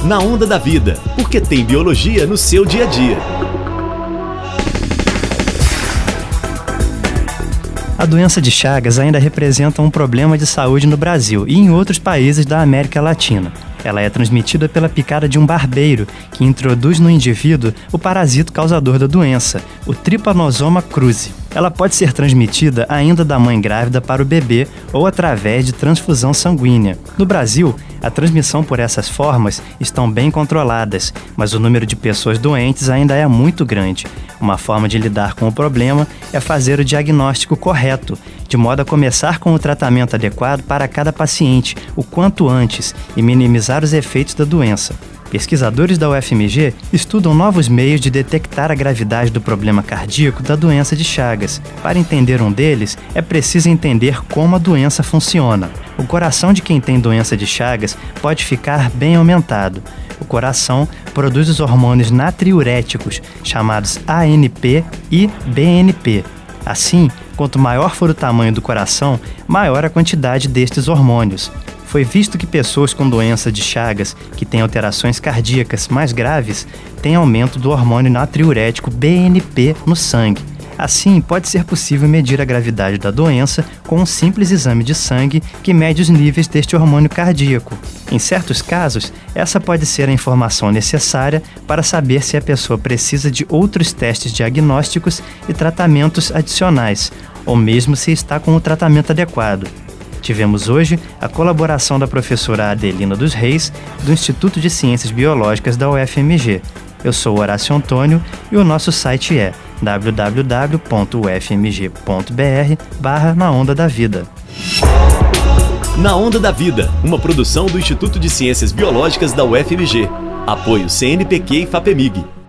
Na Onda da Vida, porque tem biologia no seu dia a dia. A doença de Chagas ainda representa um problema de saúde no Brasil e em outros países da América Latina. Ela é transmitida pela picada de um barbeiro, que introduz no indivíduo o parasito causador da doença, o Trypanosoma cruzi. Ela pode ser transmitida ainda da mãe grávida para o bebê ou através de transfusão sanguínea. No Brasil, a transmissão por essas formas estão bem controladas, mas o número de pessoas doentes ainda é muito grande. Uma forma de lidar com o problema é fazer o diagnóstico correto, de modo a começar com o tratamento adequado para cada paciente o quanto antes e minimizar os efeitos da doença. Pesquisadores da UFMG estudam novos meios de detectar a gravidade do problema cardíaco da doença de Chagas. Para entender um deles, é preciso entender como a doença funciona. O coração de quem tem doença de Chagas pode ficar bem aumentado. O coração produz os hormônios natriuréticos, chamados ANP e BNP. Assim, quanto maior for o tamanho do coração, maior a quantidade destes hormônios. Foi visto que pessoas com doença de Chagas, que têm alterações cardíacas mais graves, têm aumento do hormônio natriurético BNP no sangue. Assim, pode ser possível medir a gravidade da doença com um simples exame de sangue que mede os níveis deste hormônio cardíaco. Em certos casos, essa pode ser a informação necessária para saber se a pessoa precisa de outros testes diagnósticos e tratamentos adicionais, ou mesmo se está com o tratamento adequado. Tivemos hoje a colaboração da professora Adelina dos Reis, do Instituto de Ciências Biológicas da UFMG. Eu sou Horácio Antônio e o nosso site é www.ufmg.br/Na Onda da Vida. Na Onda da Vida, uma produção do Instituto de Ciências Biológicas da UFMG. Apoio CNPq e FAPEMIG.